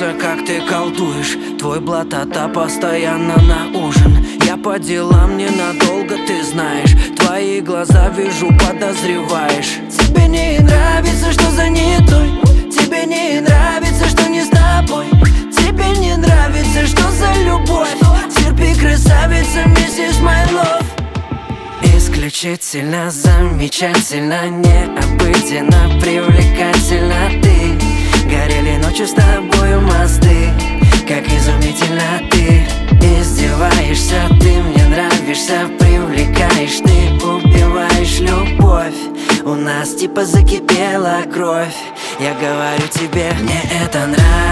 нравится, как ты колдуешь. Твой блатата постоянно на ужин. Я по делам ненадолго, ты знаешь. Твои глаза вижу, подозреваешь. Тебе не нравится, что занятой. Тебе не нравится, что не с тобой. Тебе не нравится, что за любовь. Терпи, красавица, миссис My Love. Исключительно, замечательно, необыденно, привлекательно ты. Горели ночью с тобою мосты. Как изумительно ты издеваешься, ты мне нравишься, привлекаешь, ты убиваешь любовь. У нас типа закипела кровь. Я говорю тебе, мне это нравится.